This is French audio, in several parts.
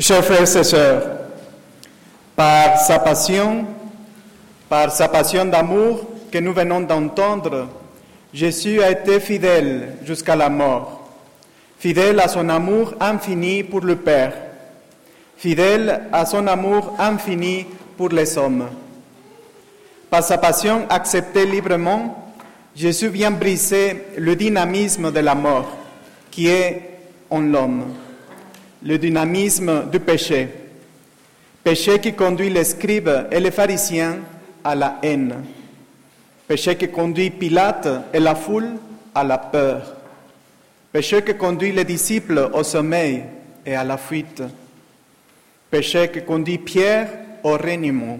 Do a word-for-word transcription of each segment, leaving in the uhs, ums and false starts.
Chers frères et sœurs, par sa passion, par sa passion d'amour que nous venons d'entendre, Jésus a été fidèle jusqu'à la mort, fidèle à son amour infini pour le Père, fidèle à son amour infini pour les hommes. Par sa passion acceptée librement, Jésus vient briser le dynamisme de la mort qui est en l'homme, le dynamisme du péché, péché qui conduit les scribes et les pharisiens à la haine, péché qui conduit Pilate et la foule à la peur, péché qui conduit les disciples au sommeil et à la fuite, péché qui conduit Pierre au reniement.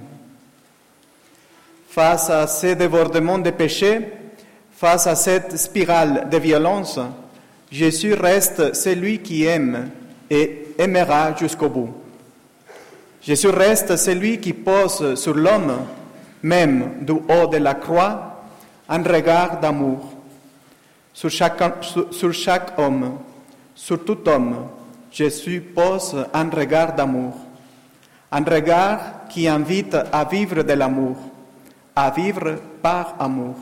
Face à ces débordements de péché, face à cette spirale de violence, Jésus reste celui qui aime et aimera jusqu'au bout. Jésus reste celui qui pose sur l'homme, même du haut de la croix, un regard d'amour. Sur chaque, sur, sur chaque homme, sur tout homme, Jésus pose un regard d'amour. Un regard qui invite à vivre de l'amour, à vivre par amour.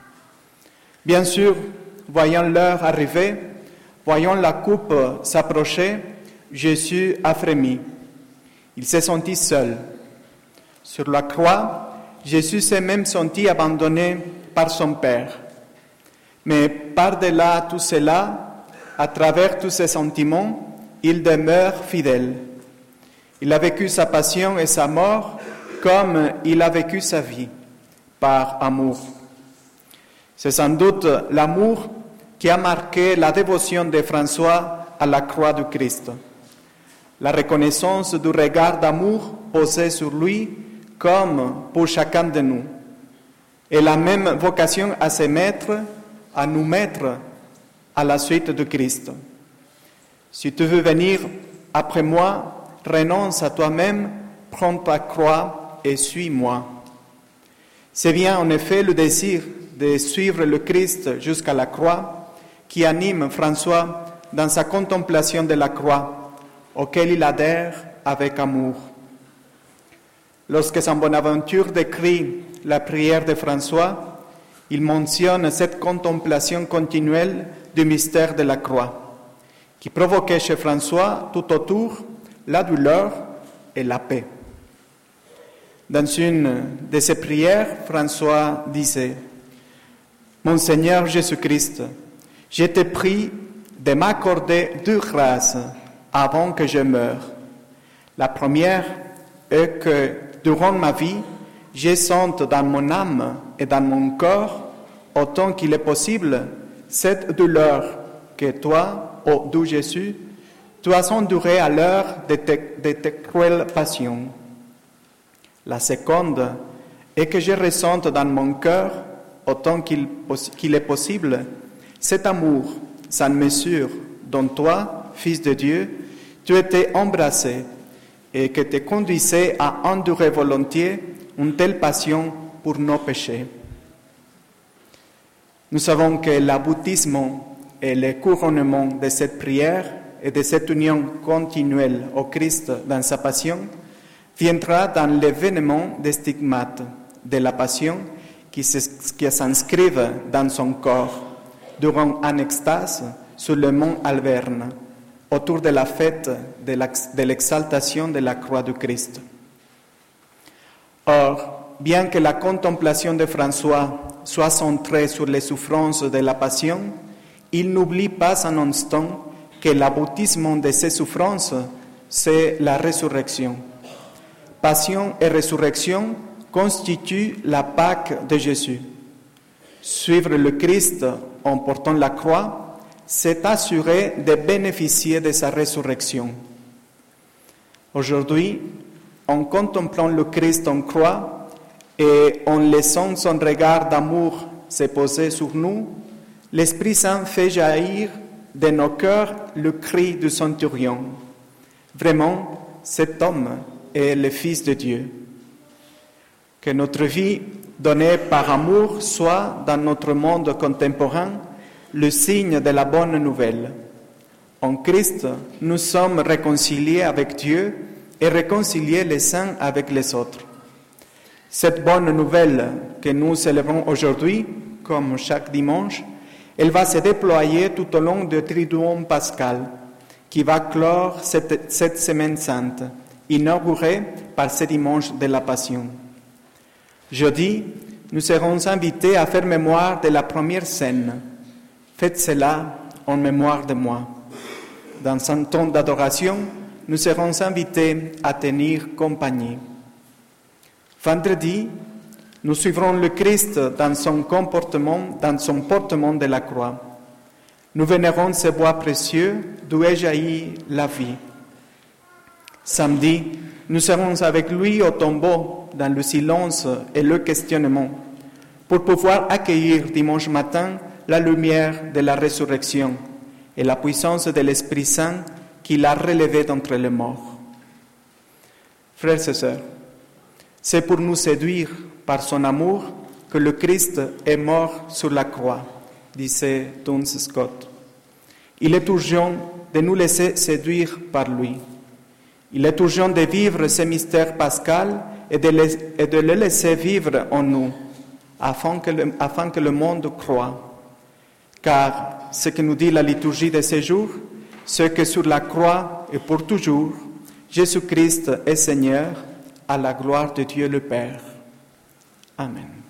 Bien sûr, voyant l'heure arriver, voyant la coupe s'approcher, Jésus a frémi. Il s'est senti seul. Sur la croix, Jésus s'est même senti abandonné par son Père. Mais par-delà tout cela, à travers tous ces sentiments, il demeure fidèle. Il a vécu sa passion et sa mort comme il a vécu sa vie, par amour. C'est sans doute l'amour qui a marqué la dévotion de François à la croix du Christ. La reconnaissance du regard d'amour posé sur lui comme pour chacun de nous. Et la même vocation à se mettre, à nous mettre à la suite du Christ. Si tu veux venir après moi, renonce à toi-même, prends ta croix et suis-moi. C'est bien en effet le désir de suivre le Christ jusqu'à la croix qui anime François dans sa contemplation de la croix, auquel il adhère avec amour. Lorsque Saint Bonaventure décrit la prière de François, il mentionne cette contemplation continuelle du mystère de la croix, qui provoquait chez François tout autour la douleur et la paix. Dans une de ses prières, François disait « Mon Seigneur Jésus-Christ, je te prie de m'accorder deux grâces avant que je meure. La première est que durant ma vie, je sente dans mon âme et dans mon corps, autant qu'il est possible, cette douleur que toi, ô doux Jésus, tu as endurée à l'heure de tes, de tes cruelles passions. La seconde est que je ressente dans mon cœur, autant qu'il, qu'il est possible, cet amour sans mesure dont toi, Fils de Dieu, tu étais embrassé et que te conduisais à endurer volontiers une telle passion pour nos péchés. Nous savons que l'aboutissement et le couronnement de cette prière et de cette union continuelle au Christ dans sa passion viendra dans l'événement des stigmates de la passion qui, qui s'inscrivent dans son corps durant un extase sur le mont Alverne, autour de la fête de l'exaltation de la croix du Christ. Or, bien que la contemplation de François soit centrée sur les souffrances de la passion, il n'oublie pas un instant que l'aboutissement de ces souffrances, c'est la résurrection. Passion et résurrection constituent la Pâque de Jésus. Suivre le Christ en portant la croix, c'est assurer de bénéficier de sa résurrection. Aujourd'hui, en contemplant le Christ en croix et en laissant son regard d'amour se poser sur nous, l'Esprit Saint fait jaillir de nos cœurs le cri du centurion. Vraiment, cet homme est le Fils de Dieu. Que notre vie donnée par amour soit, dans notre monde contemporain, le signe de la bonne nouvelle. En Christ, nous sommes réconciliés avec Dieu et réconciliés les uns avec les autres. Cette bonne nouvelle que nous célébrons aujourd'hui, comme chaque dimanche, elle va se déployer tout au long du Triduum pascal, qui va clore cette, cette semaine sainte, inaugurée par ce dimanche de la Passion. Jeudi, nous serons invités à faire mémoire de la première scène. Faites cela en mémoire de moi. Dans un temps d'adoration, nous serons invités à tenir compagnie. Vendredi, nous suivrons le Christ dans son comportement, dans son portement de la croix. Nous vénérons ce bois précieux d'où est jaillie la vie. Samedi, nous serons avec lui au tombeau, dans le silence et le questionnement, pour pouvoir accueillir dimanche matin la lumière de la résurrection et la puissance de l'Esprit Saint qui l'a relevé d'entre les morts. Frères et sœurs, c'est pour nous séduire par son amour que le Christ est mort sur la croix, disait Duns Scott. Il est urgent de nous laisser séduire par lui. Il est urgent de vivre ce mystère pascal et de, les, et de le laisser vivre en nous, afin que, le, afin que le monde croie. Car ce que nous dit la liturgie de ces jours, c'est que sur la croix et pour toujours, Jésus-Christ est Seigneur, à la gloire de Dieu le Père. Amen.